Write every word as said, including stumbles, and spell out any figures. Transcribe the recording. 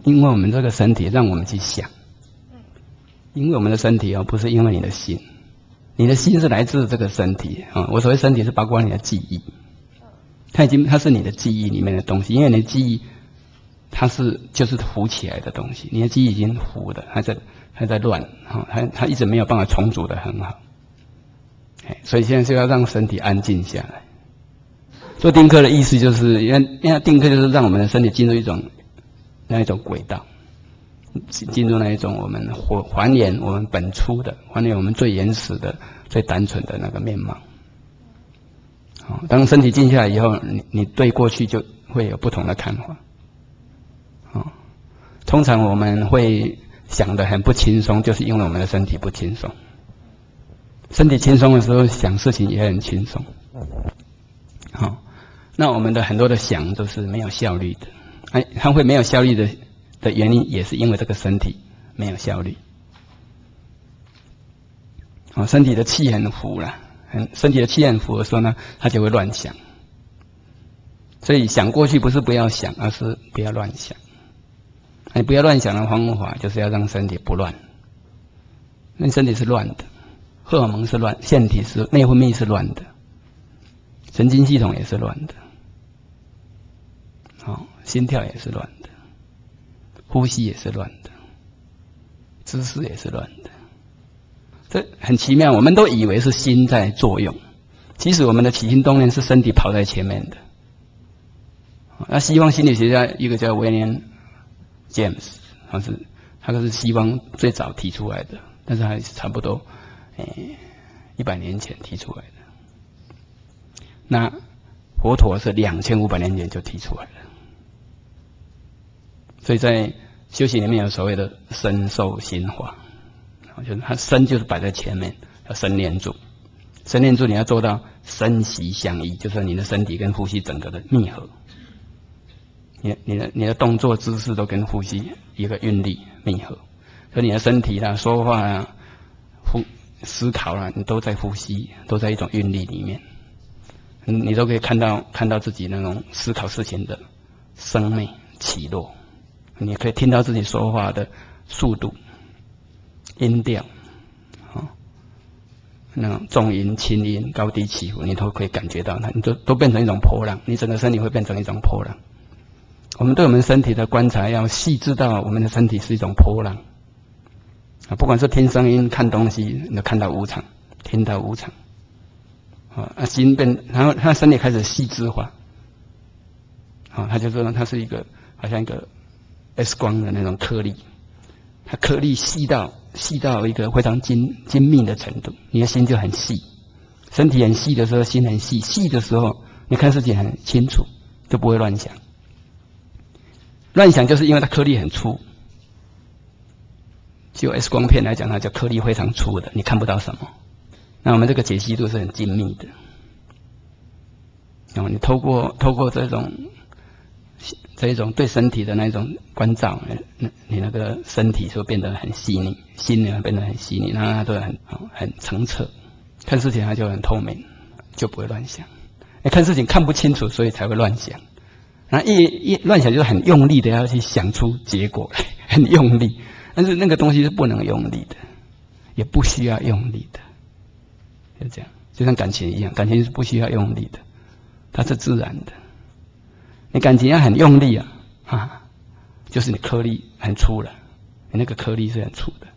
因为我们这个身体让我们去想，因为我们的身体哦，不是因为你的心，你的心是来自这个身体啊。我所谓身体是包括你的记忆，它已经它是你的记忆里面的东西，因为你的记忆它是就是浮起来的东西，你的记忆已经浮的，还在还在乱啊，它它一直没有办法重组的很好，所以现在就要让身体安静下来。做定课的意思就是，因为因为定课就是让我们的身体进入一种那一种轨道，进入那一种我们还还原我们本初的，还原我们最原始的、最单纯的那个面貌。好，当身体静下来以后，你你对过去就会有不同的看法。好，通常我们会想得很不轻松，就是因为我们的身体不轻松。身体轻松的时候，想事情也很轻松。好，那我们的很多的想都是没有效率的。哎，它会没有效率的的原因，也是因为这个身体没有效率。哦，身体的气很浮了，很身体的气很浮的时候呢，它就会乱想。所以想过去不是不要想，而是不要乱想。你不要乱想的方法，就是要让身体不乱。那身体是乱的，荷尔蒙是乱，腺体是内分泌是乱的，神经系统也是乱的，哦，心跳也是乱的，呼吸也是乱的，姿势也是乱的。这很奇妙，我们都以为是心在作用，其实我们的起心动念是身体跑在前面的。那西方心理学家一个叫威廉 James， 他是他是西方最早提出来的，但是还是差不多诶一百年前提出来的。那佛陀是两千五百年前就提出来了，所以在修行里面有所谓的身受心法，就是它身就是摆在前面，要身念住，身念住你要做到身息相依，就是你的身体跟呼吸整个的密合。你你的你的动作姿势都跟呼吸一个韵律密合，所以你的身体啦、说话啦、呼思考啦，你都在呼吸，都在一种韵律里面。你你都可以看到看到自己那种思考事情的生灭起落，你可以听到自己说话的速度、音调，哦，那种重音、轻音、高低起伏，你都可以感觉到它，你都都变成一种波浪，你整个身体会变成一种波浪。我们对我们身体的观察要细致到我们的身体是一种波浪啊，不管是听声音、看东西，你都看到无常，听到无常啊，心变，然后他身体开始细致化啊，他就说它是一个好像一个 X 光的那种颗粒，它颗粒细到细到一个非常精精密的程度，你的心就很细，身体很细的时候，心很细，细的时候你看事情很清楚，就不会乱想。乱想就是因为它颗粒很粗，就 X 光片来讲，它叫颗粒非常粗的，你看不到什么。那我们这个解析度是很精密的，然后你透过透过这种这一种对身体的那种关照，你那个身体就变得很细腻，心呢变得很细腻，让它都很很澄澈，看事情它就很透明，就不会乱想。看事情看不清楚，所以才会乱想。然后一一乱想就是很用力的要去想出结果来，很用力，但是那个东西是不能用力的，也不需要用力的，就这样，就像感情一样，感情是不需要用力的，它是自然的。你感情要很用力啊，啊，就是你颗粒很粗了，你那个颗粒是很粗的，